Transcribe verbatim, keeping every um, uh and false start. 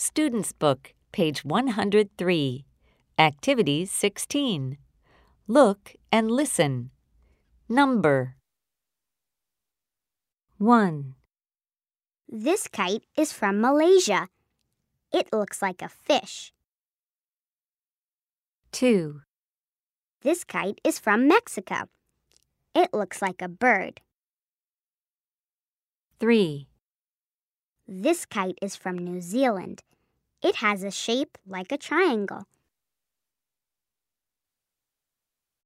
Student's Book, page one hundred three. Activity sixteen. Look and listen. Number. one. This kite is from Malaysia. It looks like a fish. two. This kite is from Mexico. It looks like a bird. three. This kite is from New Zealand. It has a shape like a triangle.